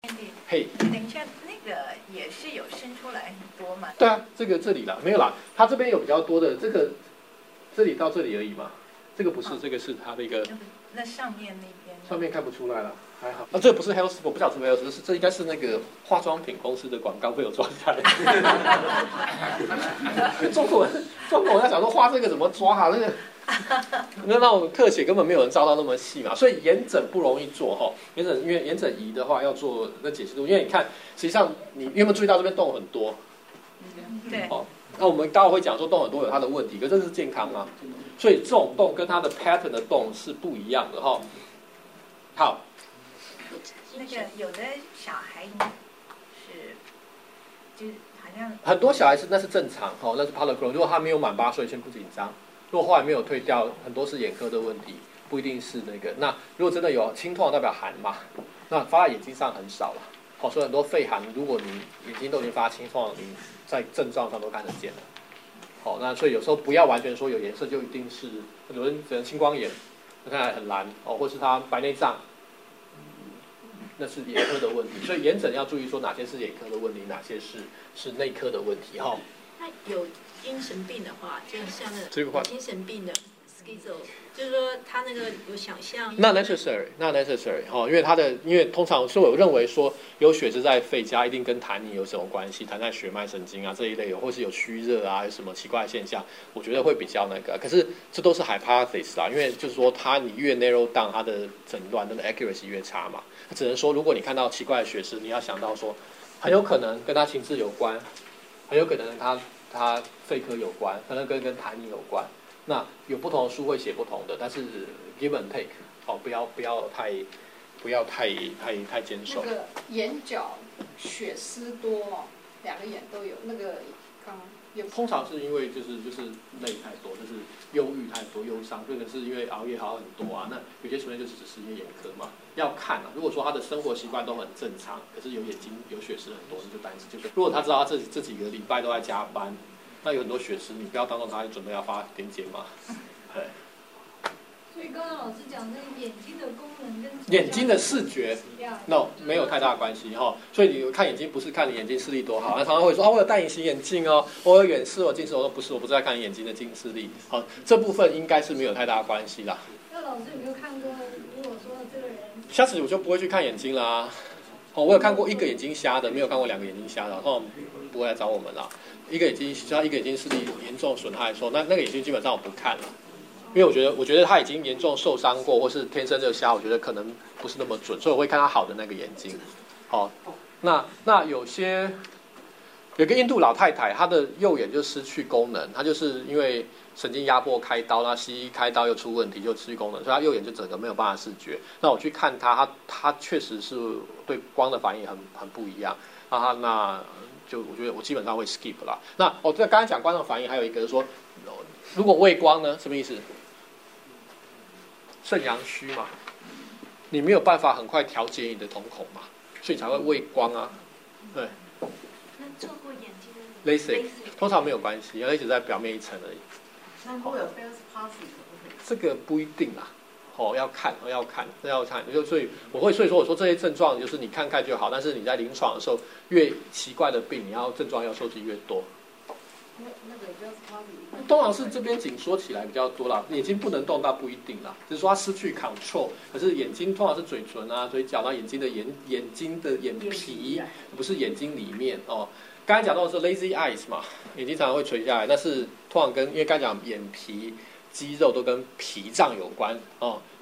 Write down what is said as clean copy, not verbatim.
嘿， 等一下，那个也是有生出来很多嘛？ 对啊，这里啦，没有啦，它这边有比较多的，这里到这里而已嘛，这个不是，这个是它的一个。 那上面那边。 上面看不出来了，还好。这不是 Health， 我不晓得是不是 Health， 这应该是那个化妆品公司的广告被我抓下来。中国人在想说画这个怎么抓啊？那种特写根本没有人照到那么细嘛，所以眼诊不容易做哈。眼诊因为眼诊仪的话要做那解析度，因为你看，实际上你有没有注意到这边洞很多？ 对。 哦，那我们待会会讲说洞很多有它的问题，可是这是健康嘛，所以这种洞跟它的 pattern 的洞是不一样的哈。好。 那个有的小孩是，就是好像很多小孩那是正常哦，那是 polychrome。如果他没有满8岁，先不紧张。如果后来没有退掉，很多是眼科的问题，不一定是那个。那如果真的有青，通常代表寒嘛，那发在眼睛上很少了。好，所以很多肺寒，如果你眼睛都已经发青，通常你在症状上都看得见了。好，那所以有时候不要完全说有颜色就一定是，有人可能青光眼，看起来很蓝哦，或是他白内障。那是眼科的问题，所以眼诊要注意说哪些是眼科的问题，哪些是内科的问题哈。 那有精神病的话，就像这个话精神病的 schizo， 就是说他那个有想象。 Not necessary 哈，因为通常所以我认为说有血是在肺家，一定跟痰泥有什么关系，痰在血脉神经啊这一类，或是有虚热啊，有什么奇怪的现象，我觉得会比较那个。可是这都是 hypothesis 啊，因为就是说你越 narrow down 它的诊断，它的 accuracy 越差嘛。只能说，如果你看到奇怪的血丝，你要想到说，很有可能跟他情志有关，很有可能他肺科有关，可能跟痰泥有关。那有不同的书会写不同的，但是 give and take， 好，不要太坚守。 那个眼角血丝多，两个眼都有，那个刚有。 通常是因为就是累太多，就是忧郁太多，忧伤，这个是因为熬夜好很多啊。那有些出现就是只是眼科嘛，要看啊。如果说他的生活习惯都很正常，可是有眼睛有血丝很多，你就担心。就是如果他知道他这几个礼拜都在加班，那有很多血丝，你不要当做他准备要发点检嘛。对。 所以刚刚老师讲那个眼睛的功能跟眼睛的视觉 ，no 没有太大关系哈。所以你看眼睛不是看你眼睛视力多好，那常常会说我有戴隐形眼镜哦，我有远视，我近视，我说不是，我不是在看你眼睛的近视力。好，这部分应该是没有太大关系啦。 那老师有没有看过？如果说这个人， 下次我就不会去看眼睛啦。哦，我有看过一个眼睛瞎的，没有看过2个眼睛瞎的，然后不会来找我们啦。一个眼睛视力严重损害的时候，那个眼睛基本上我不看了。因为我觉得他已经严重受伤过，或是天生就瞎，我觉得可能不是那么准，所以我会看他好的那个眼睛。好，那有个印度老太太，她的右眼就失去功能，她就是因为神经压迫开刀，那西医开刀又出问题，就失去功能，所以她右眼就整个没有办法视觉。那我去看她确实是对光的反应很不一样。那就我觉得我基本上会 skip 啦。那这刚才讲光的反应，还有一个是说，如果畏光呢，什么意思？肾阳虚嘛，你没有办法很快调节你的瞳孔嘛，所以才会畏光啊。对。 那做过眼睛的 LASIK 通常没有关系，因为 LASIK 在表面一层而已。 那会有 false positive 这个不一定啦，要看，所以我说这些症状就是你看看就好，但是你在临床的时候，越奇怪的病，你要症状要收集越多。 那个 false positive 通常是这边紧缩起来比较多啦，眼睛不能动倒不一定啦，只是说它失去 control。可是眼睛通常是嘴唇啊、嘴角，那眼睛的眼皮，不是眼睛里面哦。刚才讲到的是 lazy eyes 嘛，眼睛常常会垂下来，那是通常因为刚才讲眼皮肌肉都跟脾脏有关哦，